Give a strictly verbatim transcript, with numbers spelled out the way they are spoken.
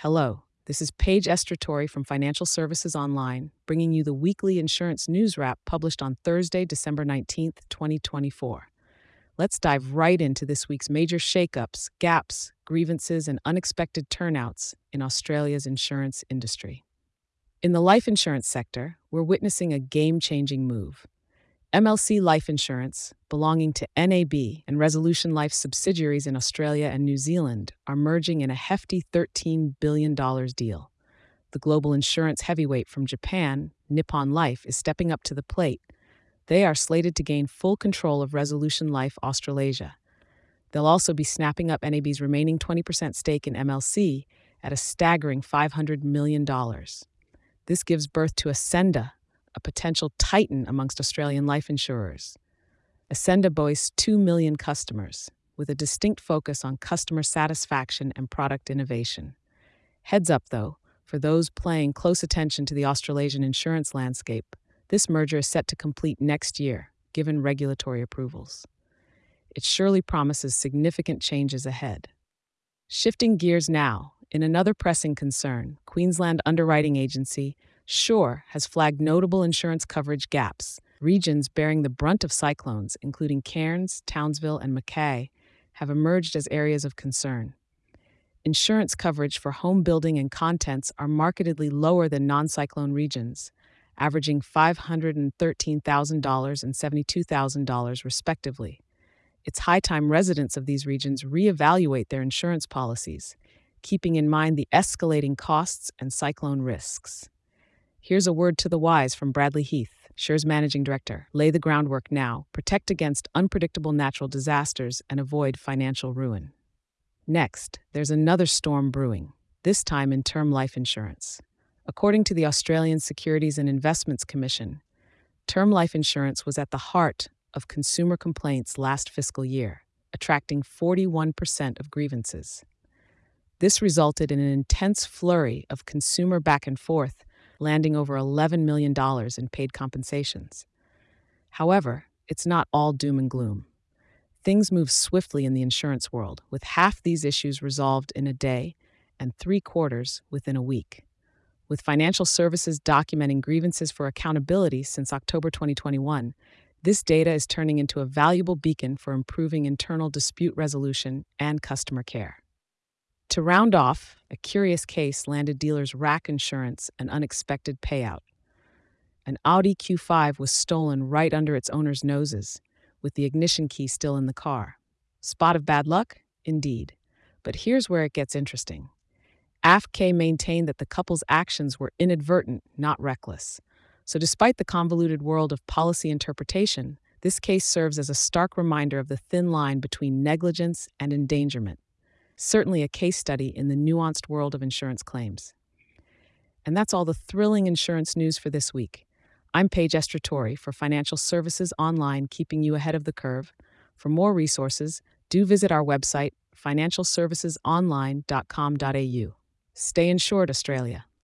Hello, this is Paige Estratori from Financial Services Online, bringing you the weekly insurance news wrap published on Thursday, December nineteenth, twenty twenty-four. Let's dive right into this week's major shakeups, gaps, grievances, and unexpected turnouts in Australia's insurance industry. In the life insurance sector, we're witnessing a game-changing move. M L C Life Insurance, belonging to N A B and Resolution Life subsidiaries in Australia and New Zealand, are merging in a hefty thirteen billion dollars deal. The global insurance heavyweight from Japan, Nippon Life, is stepping up to the plate. They are slated to gain full control of Resolution Life Australasia. They'll also be snapping up N A B's remaining twenty percent stake in M L C at a staggering five hundred million dollars. This gives birth to Ascenda, a potential titan amongst Australian life insurers. Ascenda boasts two million customers, with a distinct focus on customer satisfaction and product innovation. Heads up, though, for those paying close attention to the Australasian insurance landscape, this merger is set to complete next year, given regulatory approvals. It surely promises significant changes ahead. Shifting gears now, in another pressing concern, Queensland Underwriting Agency SURE has flagged notable insurance coverage gaps. Regions bearing the brunt of cyclones, including Cairns, Townsville, and Mackay, have emerged as areas of concern. Insurance coverage for home building and contents are markedly lower than non-cyclone regions, averaging five hundred thirteen thousand dollars and seventy-two thousand dollars respectively. It's high time residents of these regions reevaluate their insurance policies, keeping in mind the escalating costs and cyclone risks. Here's a word to the wise from Bradley Heath, SURE's managing director. Lay the groundwork now, protect against unpredictable natural disasters, and avoid financial ruin. Next, there's another storm brewing, this time in term life insurance. According to the Australian Securities and Investments Commission, term life insurance was at the heart of consumer complaints last fiscal year, attracting forty-one percent of grievances. This resulted in an intense flurry of consumer back and forth, landing over eleven million dollars in paid compensations. However, it's not all doom and gloom. Things move swiftly in the insurance world, with half these issues resolved in a day and three quarters within a week. With financial services documenting grievances for accountability since October twenty twenty-one, this data is turning into a valuable beacon for improving internal dispute resolution and customer care. To round off, a curious case landed dealers R A C Insurance an unexpected payout. An Audi Q five was stolen right under its owner's noses, with the ignition key still in the car. Spot of bad luck? Indeed. But here's where it gets interesting. A F C maintained that the couple's actions were inadvertent, not reckless. So despite the convoluted world of policy interpretation, this case serves as a stark reminder of the thin line between negligence and endangerment. Certainly a case study in the nuanced world of insurance claims. And that's all the thrilling insurance news for this week. I'm Paige Estratori for Financial Services Online, keeping you ahead of the curve. For more resources, do visit our website, financial services online dot com dot a u. Stay insured, Australia.